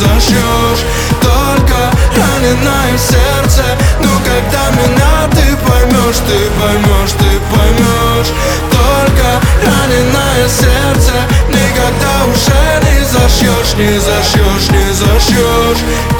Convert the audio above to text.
зашьешь. Только раненое сердце, но когда меня ты поймешь, ты поймешь, ты поймешь. Только раненое сердце никогда уже не зашьешь, не зашьешь, не зашьешь.